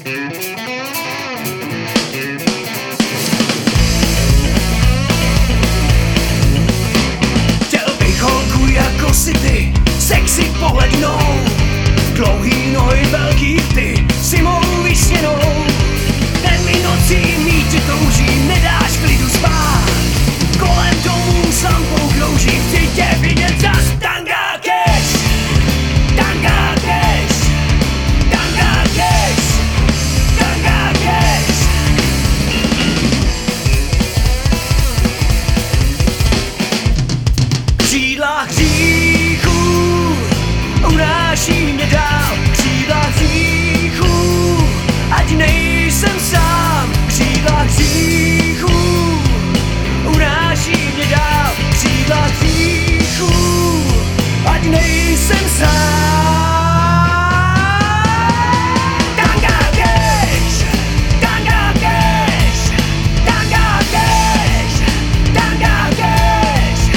Chtěl bych holku jako si ty, sexy pohlednou, dlouhý nohy, velký ty, si mou vysněnou. Den mi nocí mít tě toužím, nedáš klidu spát. Kolem domů s lampou kroužím, chci tě vidět zas. Tanga cash, tanga cash, tanga cash, tanga cash. Křídla hříchů unáší mě dál, křídla hříchů, ať nejsem sám. Křídla hříchů unáší mě dál, křídla hříchů, ať nejsem sám. Tanga cash, tanga cash, tanga cash, tanga cash.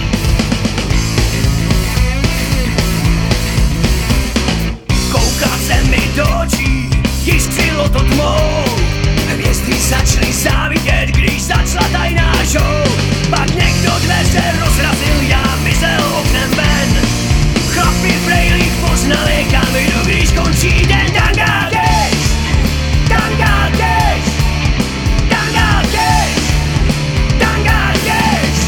Kouká se mi do očí, již skřilo to tmou. Hvězdy začaly závidět, když začala tajná show. Pak někdo dveře rozrazil, já vyzel oknem ven. Chlapi v brejlích poznali, kam jdu, když končí den. Tanga cash, tanga cash, tanga cash, tanga cash.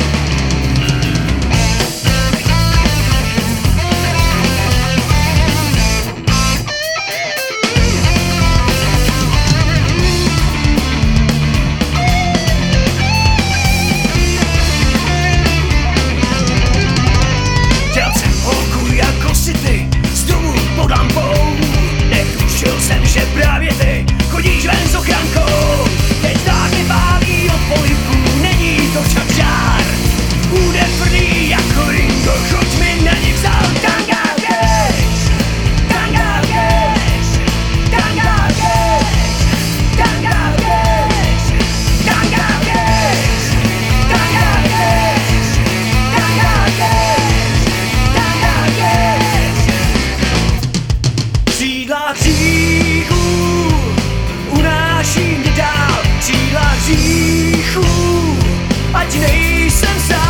Chtěl jsem holku jako si ty, z domu pod lampou. Netušil jsem, že právě ty chodíš ven s ochrankou. Teď tak mi baví od polivků, není to však žár. Bude tvrdý jako Ringo, choď mi na ní vzal. Tanga cash, tanga cash, tanga cash, tanga cash, tanga cash, tanga cash, tanga cash, tanga cash. Křídla hříchů unáší mě dál, křídla hříchů, ať nejsem sám.